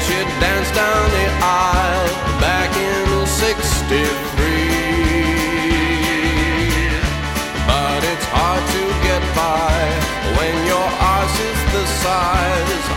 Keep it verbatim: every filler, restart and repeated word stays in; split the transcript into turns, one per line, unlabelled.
she'd dance down the aisle back in sixty-three. But it's hard to get by when your arse is the size